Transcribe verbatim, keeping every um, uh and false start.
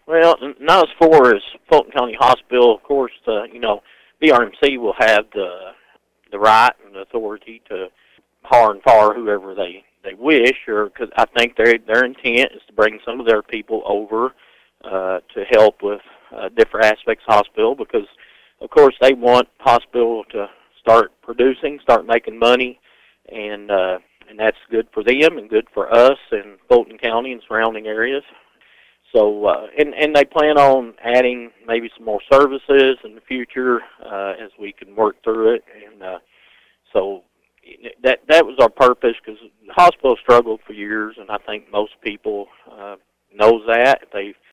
Well, n- not as far as Fulton County Hospital. Of course, uh, you know, B R M C will have the the right and the authority to hire and fire whoever they, they wish, or because I think their their intent is to bring some of their people over uh, to help with uh, different aspects of hospital, because, of course, they want hospital to start producing, start making money, and uh, and that's good for them and good for us in Fulton County and surrounding areas. So, uh, and, and they plan on adding maybe some more services in the future uh, as we can work through it. And uh, so that that was our purpose, because the hospital struggled for years, and I think most people uh, knows that. They've